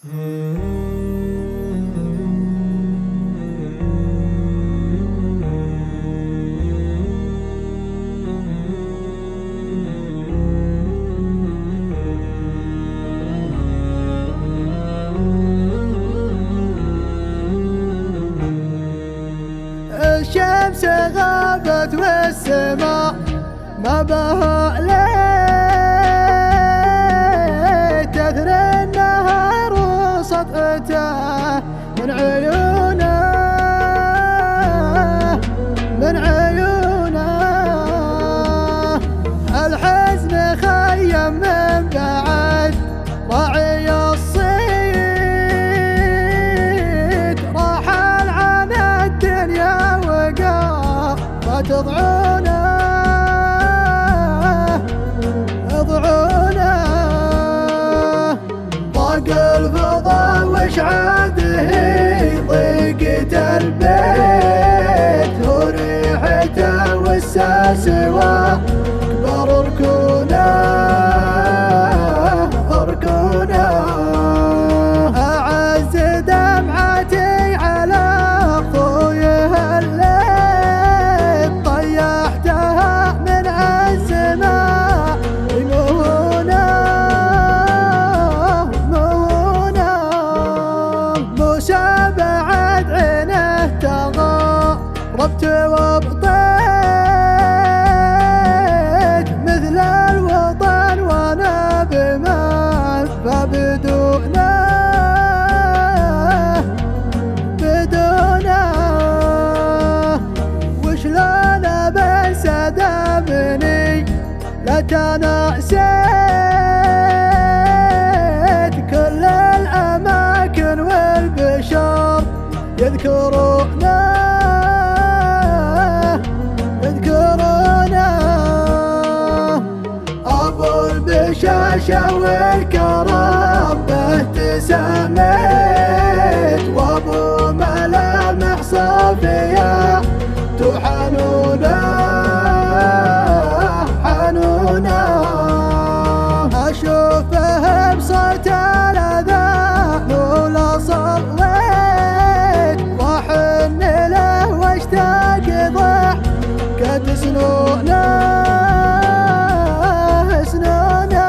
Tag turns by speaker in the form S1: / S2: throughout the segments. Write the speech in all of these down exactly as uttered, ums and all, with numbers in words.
S1: الشمس غابت والسماء ما بها ليل، تثري النهار وسطعته من عيونه من عيونه. الحزن خيم من بعد راعي الصيد، رحل عن الدنيا وقافت ضعونه ضعونه. ضاق الفضا واشعاده ضيقة البيت، وريحته والساس واكبر ركونه ركونه. أعز دمعتي على ضويه الليل، طيحتها من السماء مهونه مهونه. موسى بعد عينه تغربت وبطيت، مثل الوطن وانا بمال فبدونه بدونه. وشلون بنسى دمني لا تناسيت، كل الأماكن والبشر يذكرونه يذكرونه. أبو البشاشة والكرم به تسميت، وأبو ملامح صافية حنونه حنونه. أشوفه بصوت الأذان ولا صليت، وأحن له واشتاق ضحكة سنونه سنونه.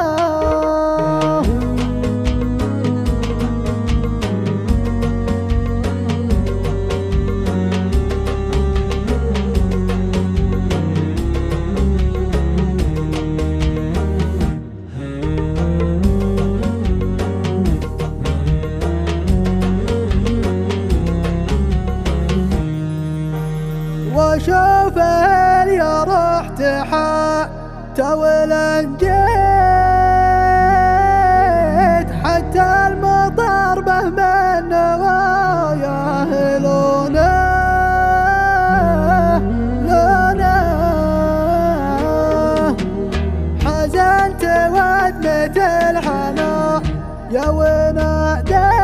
S1: واشوفه يا رحت حتى ولنجيت، حتى المطر به من نواياه لونه لونه. حزنت ودمت الحنان يا وناديت،